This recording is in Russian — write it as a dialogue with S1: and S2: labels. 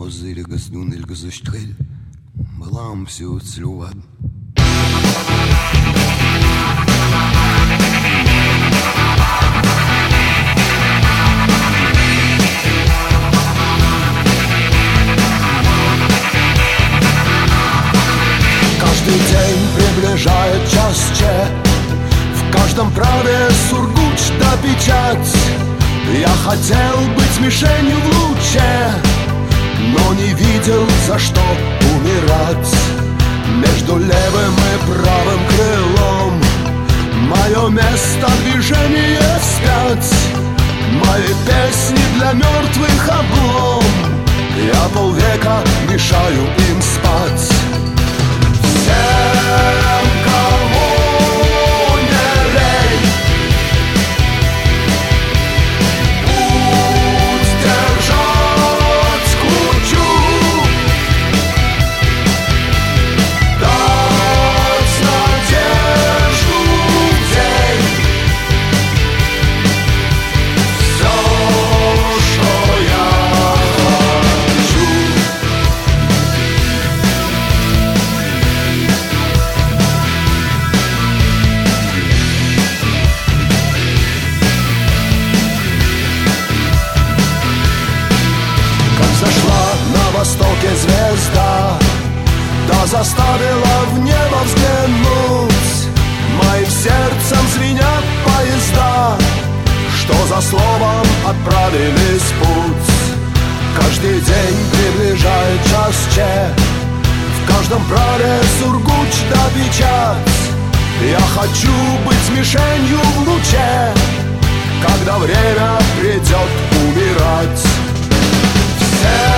S1: Ilgas un ilgas uz streļ, balām sjūts ļovad.
S2: Каждый день приближает час Че. В каждом праве сургуч да печать. Я хотел быть мишенью в луче, но не видел, за что умирать. Между левым и правым крылом мое место движения вспять. Мои песни для мертвых облом. Я полвека мешаю им спать. Всем, кому не лень, путь держать кручу, дать надежду в день. Все, что я хочу. Зашла на востоке звезда, да заставила в небо взглянуть. Моим сердцем звенят поезда, что за словом отправились в путь. Каждый день приближает час Че. В каждом праве сургуч да печать. Я хочу быть мишенью в луче, когда время придет умирать. Всем